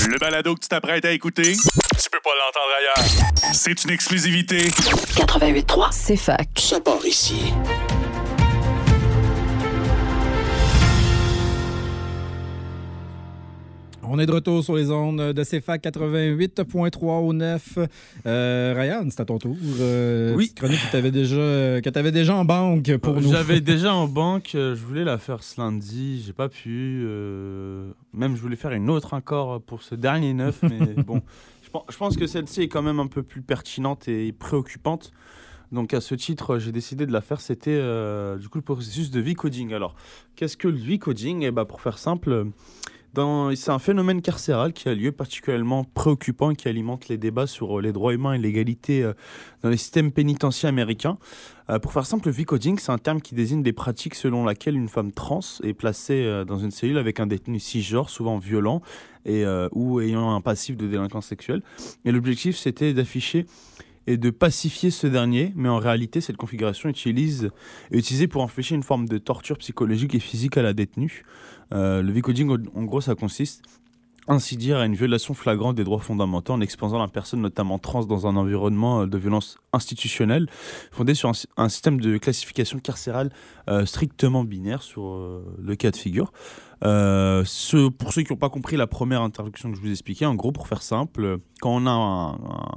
Le balado que tu t'apprêtes à écouter, tu peux pas l'entendre ailleurs. C'est une exclusivité. 88.3, c'est fac. Ça part ici. On est de retour sur les ondes de CFAC 88.3 au 9. Ryan, c'est à ton tour. Oui. Chronique que t'avais déjà en banque pour nous. J'avais déjà en banque. Je voulais la faire ce lundi. J'ai pas pu. Même je voulais faire une autre encore pour ce dernier 9. Mais bon, je pense que celle-ci est quand même un peu plus pertinente et préoccupante. Donc à ce titre, j'ai décidé de la faire. C'était du coup le processus de V-coding. Alors, qu'est-ce que le V-coding ? Pour faire simple... c'est un phénomène carcéral qui a lieu particulièrement préoccupant et qui alimente les débats sur les droits humains et l'égalité dans les systèmes pénitentiaires américains. Pour faire simple, le V-coding, c'est un terme qui désigne des pratiques selon lesquelles une femme trans est placée dans une cellule avec un détenu cisgenre, souvent violent ou ayant un passif de délinquance sexuelle. Et l'objectif, c'était d'afficher et de pacifier ce dernier, mais en réalité, cette configuration est utilisée pour empêcher une forme de torture psychologique et physique à la détenue. Le V-coding, en gros, ça consiste ainsi dire à une violation flagrante des droits fondamentaux en exposant la personne, notamment trans, dans un environnement de violence institutionnelle fondé sur un système de classification carcérale strictement binaire sur le cas de figure. Pour ceux qui n'ont pas compris la première introduction que je vous expliquais, en gros, pour faire simple, quand on a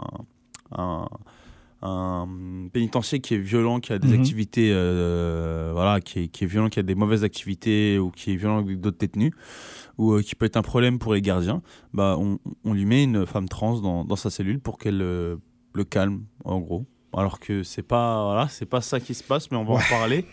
un pénitencier qui est violent, qui a des activités, qui est violent, qui a des mauvaises activités ou qui est violent avec d'autres détenus, ou qui peut être un problème pour les gardiens, on lui met une femme trans dans sa cellule pour qu'elle le calme, en gros. Alors que c'est pas ça qui se passe, mais on va en parler.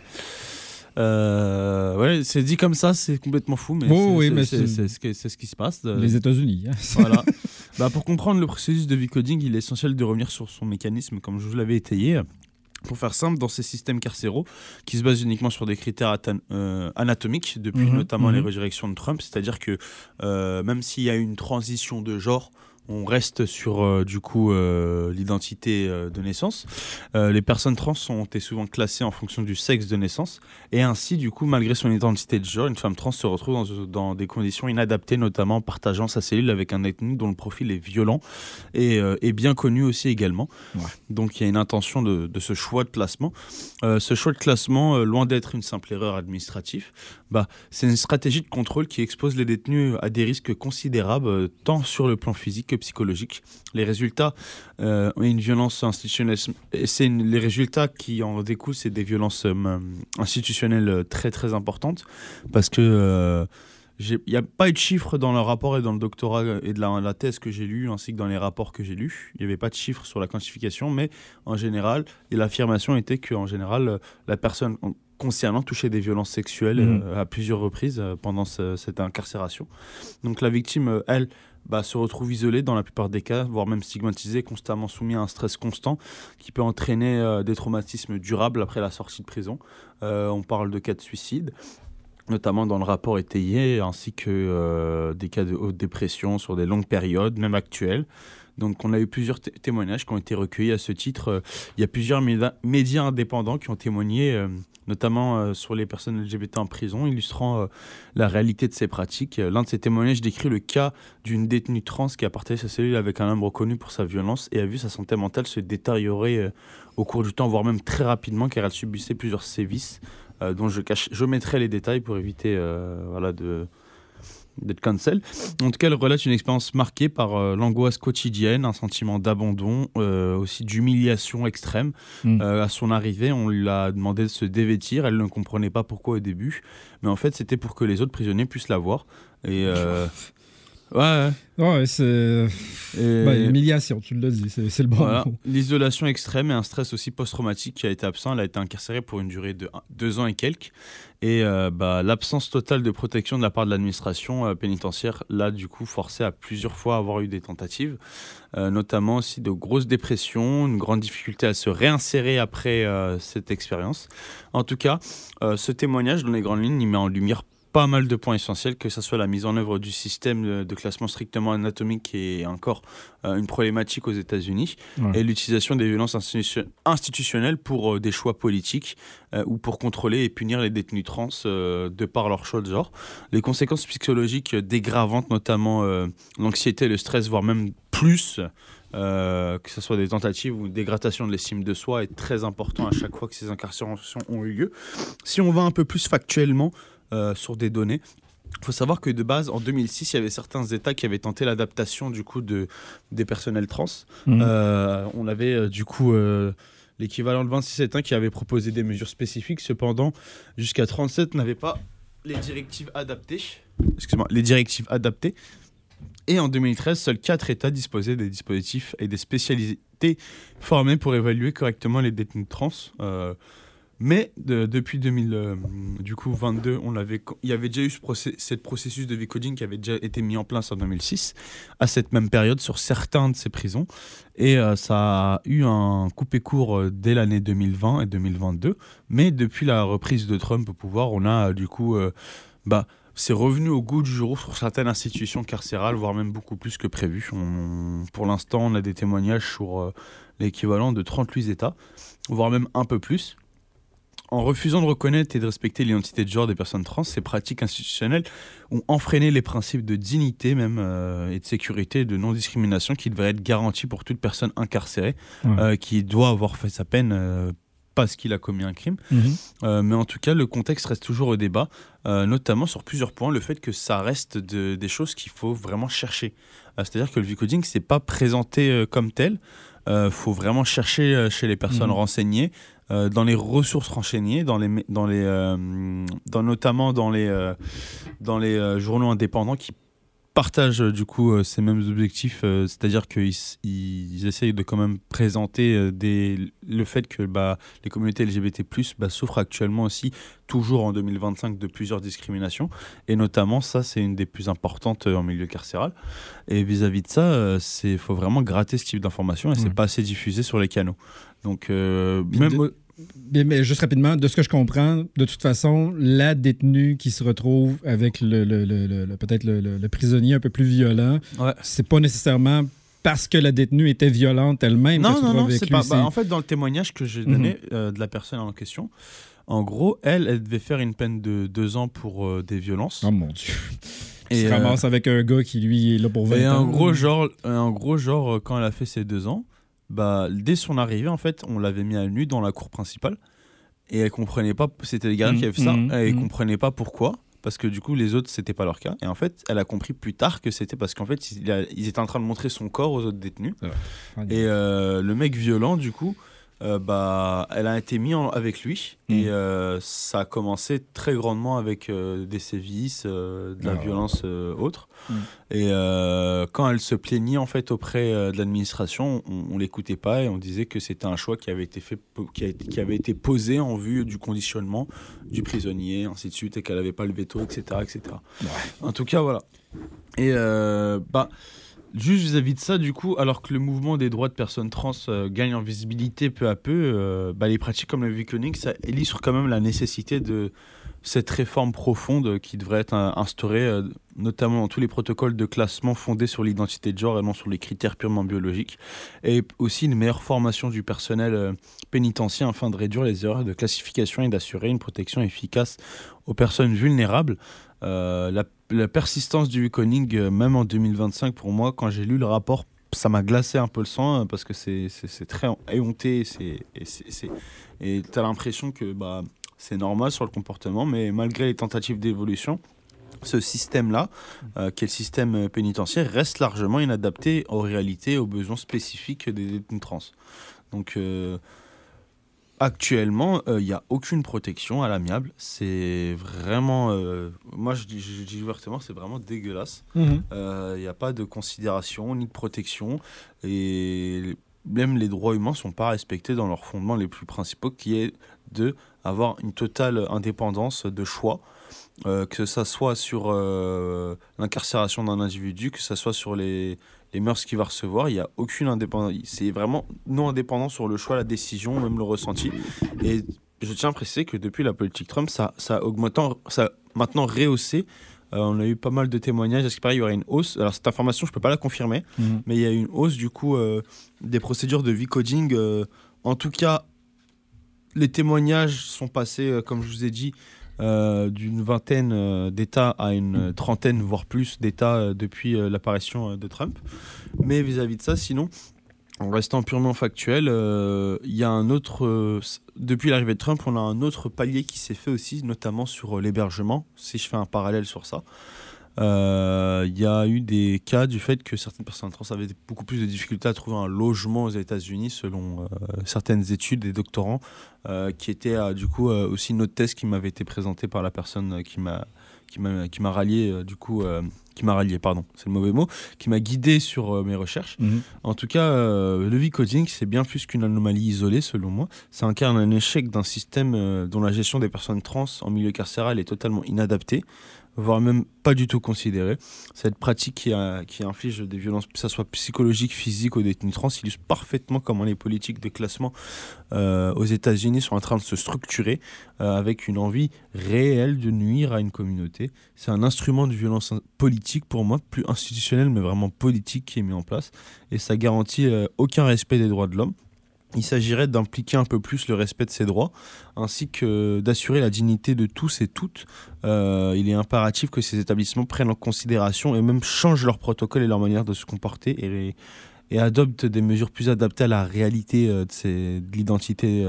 C'est dit comme ça, c'est complètement fou, mais c'est ce qui se passe. Les États-Unis. Voilà. Pour comprendre le processus de V-coding, il est essentiel de revenir sur son mécanisme, comme je vous l'avais étayé. Pour faire simple, dans ces systèmes carcéraux, qui se basent uniquement sur des critères anatomiques, depuis notamment les résurrections de Trump, c'est-à-dire que même s'il y a une transition de genre, on reste sur l'identité de naissance. Les personnes trans ont été souvent classées en fonction du sexe de naissance. Et ainsi, du coup, malgré son identité de genre, une femme trans se retrouve dans des conditions inadaptées, notamment en partageant sa cellule avec un détenu dont le profil est violent et bien connu aussi également. Ouais. Donc il y a une intention de ce choix de classement. Ce choix de classement, loin d'être une simple erreur administrative, c'est une stratégie de contrôle qui expose les détenus à des risques considérables, tant sur le plan physique que psychologique. Les résultats une violence institutionnelle, les résultats qui en découlent, c'est des violences institutionnelles très très importantes, parce que il n'y a pas eu de chiffres dans le rapport et dans le doctorat et de la thèse que j'ai lu, ainsi que dans les rapports que j'ai lus. Il n'y avait pas de chiffres sur la quantification, mais en général, l'affirmation était qu'en général, la personne concernant touchait des violences sexuelles à plusieurs reprises pendant cette incarcération. Donc la victime, elle, se retrouve isolée dans la plupart des cas, voire même stigmatisée, constamment soumise à un stress constant qui peut entraîner des traumatismes durables après la sortie de prison. On parle de cas de suicide, notamment dans le rapport étayé, ainsi que des cas de haute dépression sur des longues périodes, même actuelles. Donc on a eu plusieurs témoignages qui ont été recueillis à ce titre. Il y a plusieurs médias indépendants qui ont témoigné, notamment sur les personnes LGBT en prison, illustrant la réalité de ces pratiques. L'un de ces témoignages décrit le cas d'une détenue trans qui a partagé sa cellule avec un homme reconnu pour sa violence et a vu sa santé mentale se détériorer au cours du temps, voire même très rapidement, car elle subissait plusieurs sévices, dont je mettrai les détails pour éviter d'être cancel. En tout cas, elle relate une expérience marquée par l'angoisse quotidienne, un sentiment d'abandon, aussi d'humiliation extrême. À son arrivée, on lui a demandé de se dévêtir. Elle ne comprenait pas pourquoi au début, mais en fait, c'était pour que les autres prisonniers puissent la voir. Et c'est humiliation, tu l'as dit, c'est le bon mot. L'isolation extrême et un stress aussi post-traumatique qui a été absent. Elle a été incarcérée pour une durée de 2 ans et quelques. Et l'absence totale de protection de la part de l'administration pénitentiaire l'a du coup forcé à plusieurs fois avoir eu des tentatives, notamment aussi de grosses dépressions, une grande difficulté à se réinsérer après cette expérience. En tout cas, ce témoignage, dans les grandes lignes, il met en lumière pas mal de points essentiels, que ce soit la mise en œuvre du système de classement strictement anatomique qui est encore une problématique aux États-Unis, et l'utilisation des violences institutionnelles pour des choix politiques ou pour contrôler et punir les détenus trans de par leur choix de genre. Les conséquences psychologiques dégravantes, notamment l'anxiété, le stress, voire même plus, que ce soit des tentatives ou une dégradation de l'estime de soi, est très important à chaque fois que ces incarcérations ont eu lieu. Si on va un peu plus factuellement sur des données, il faut savoir que de base, en 2006, il y avait certains États qui avaient tenté l'adaptation du coup des personnels trans. On avait du coup l'équivalent de 26 États qui avaient proposé des mesures spécifiques. Cependant, jusqu'à 37 n'avaient pas les directives adaptées. Et en 2013, seuls 4 États disposaient des dispositifs et des spécialités formées pour évaluer correctement les détenus trans. Mais depuis 2022, il y avait déjà eu ce processus de V-coding qui avait déjà été mis en place en 2006, à cette même période, sur certains de ces prisons. Et ça a eu un coupé court dès l'année 2020 et 2022. Mais depuis la reprise de Trump au pouvoir, on a c'est revenu au goût du jour sur certaines institutions carcérales, voire même beaucoup plus que prévu. Pour l'instant, on a des témoignages sur l'équivalent de 38 États, voire même un peu plus. En refusant de reconnaître et de respecter l'identité de genre des personnes trans, ces pratiques institutionnelles ont enfreiné les principes de dignité même et de sécurité et de non-discrimination qui devraient être garantis pour toute personne incarcérée qui doit avoir fait sa peine parce qu'il a commis un crime. Mais en tout cas, le contexte reste toujours au débat, notamment sur plusieurs points. Le fait que ça reste des choses qu'il faut vraiment chercher. C'est-à-dire que le V-coding, c'est pas présenté comme tel. Faut vraiment chercher chez les personnes renseignées, dans les ressources renseignées, notamment dans les journaux indépendants qui partagent du coup ces mêmes objectifs, c'est-à-dire qu'ils essayent de quand même présenter le fait que les communautés LGBT+ souffrent actuellement aussi, toujours en 2025, de plusieurs discriminations, et notamment ça c'est une des plus importantes en milieu carcéral, et vis-à-vis de ça il faut vraiment gratter ce type d'informations et c'est pas assez diffusé sur les canaux. Donc mais juste rapidement, de ce que je comprends, de toute façon, la détenue qui se retrouve avec peut-être le prisonnier un peu plus violent, c'est pas nécessairement parce que la détenue était violente elle-même. Non, c'est pas. En fait, dans le témoignage que j'ai donné de la personne en question, en gros, elle devait faire une peine de 2 ans pour des violences. Oh mon Dieu. Et se ramasse avec un gars qui, lui, est là pour 20 ans. Et en gros, genre, quand elle a fait ses 2 ans, dès son arrivée, en fait, on l'avait mis à nu dans la cour principale. Et elle comprenait pas, c'était les gardiens qui avaient fait ça, elle comprenait pas pourquoi, parce que du coup, les autres, c'était pas leur cas. Et en fait, elle a compris plus tard que c'était parce qu'en fait, ils étaient en train de montrer son corps aux autres détenus. Et le mec violent, du coup, elle a été mise avec lui et ça a commencé très grandement avec des sévices, de la violence autre. Et quand elle se plaignait en fait auprès de l'administration, on l'écoutait pas et on disait que c'était un choix qui avait été fait, qui avait été posé en vue du conditionnement du prisonnier, ainsi de suite, et qu'elle avait pas le veto, etc., etc. En tout cas, voilà. Et juste vis-à-vis de ça, du coup, alors que le mouvement des droits de personnes trans gagne en visibilité peu à peu, les pratiques comme le V-coding, ça illustre quand même la nécessité de cette réforme profonde qui devrait être instaurée, notamment dans tous les protocoles de classement fondés sur l'identité de genre et non sur les critères purement biologiques, et aussi une meilleure formation du personnel pénitentiaire afin de réduire les erreurs de classification et d'assurer une protection efficace aux personnes vulnérables. La persistance du V-coding, même en 2025, pour moi, quand j'ai lu le rapport, ça m'a glacé un peu le sang parce que c'est très éhonté et t'as l'impression que c'est normal sur le comportement, mais malgré les tentatives d'évolution, ce système-là, qui est le système pénitentiaire, reste largement inadapté aux réalités et aux besoins spécifiques des détenus trans. Donc actuellement, il n'y a aucune protection à l'amiable. C'est vraiment... moi, je dis ouvertement, c'est vraiment dégueulasse. Il n'y a pas de considération ni de protection. Et même les droits humains ne sont pas respectés dans leurs fondements les plus principaux, qui est d'avoir une totale indépendance de choix, que ça soit sur l'incarcération d'un individu, que ça soit sur les mœurs qu'il va recevoir. Il n'y a aucune indépendance. C'est vraiment non indépendant sur le choix, la décision, même le ressenti. Et je tiens à préciser que depuis la politique Trump, ça maintenant rehaussé. On a eu pas mal de témoignages. Est-ce qu'il paraît qu'il y aurait une hausse? Alors cette information, je peux pas la confirmer, mais il y a eu une hausse du coup des procédures de V-coding. En tout cas, les témoignages sont passés, comme je vous ai dit, d'une vingtaine d'États à une trentaine, voire plus d'États depuis l'apparition de Trump. Mais vis-à-vis de ça, sinon, en restant purement factuel, il y a un autre... depuis l'arrivée de Trump, on a un autre palier qui s'est fait aussi, notamment sur l'hébergement, si je fais un parallèle sur ça. Il y a eu des cas du fait que certaines personnes trans avaient beaucoup plus de difficultés à trouver un logement aux États-Unis, selon certaines études des doctorants, qui était du coup aussi une autre thèse qui m'avait été présentée par la personne qui m'a rallié, c'est le mauvais mot, qui m'a guidé sur mes recherches. En tout cas, le V-coding, c'est bien plus qu'une anomalie isolée, selon moi. Ça incarne un échec d'un système dont la gestion des personnes trans en milieu carcéral est totalement inadaptée, voire même pas du tout considérée. Cette pratique qui inflige des violences, que ce soit psychologiques, physiques aux détenus trans, illustre parfaitement comment les politiques de classement aux États-Unis sont en train de se structurer avec une envie réelle de nuire à une communauté. C'est un instrument de violence politique pour moi, plus institutionnel mais vraiment politique, qui est mis en place, et ça garantit aucun respect des droits de l'homme. Il s'agirait d'impliquer un peu plus le respect de ses droits, ainsi que d'assurer la dignité de tous et toutes. Il est impératif que ces établissements prennent en considération et même changent leur protocole et leur manière de se comporter et adoptent des mesures plus adaptées à la réalité de l'identité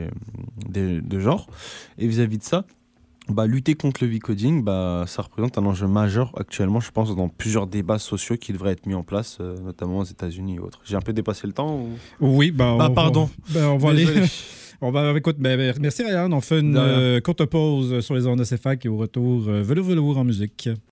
de genre. Et vis-à-vis de ça, lutter contre le V-coding, ça représente un enjeu majeur actuellement, je pense, dans plusieurs débats sociaux qui devraient être mis en place, notamment aux États-Unis et autres. J'ai un peu dépassé le temps ou... Oui, pardon. On va aller... Écoute, merci Ryan, on fait une courte pause sur les ondes de CFAC et au retour, velours en musique.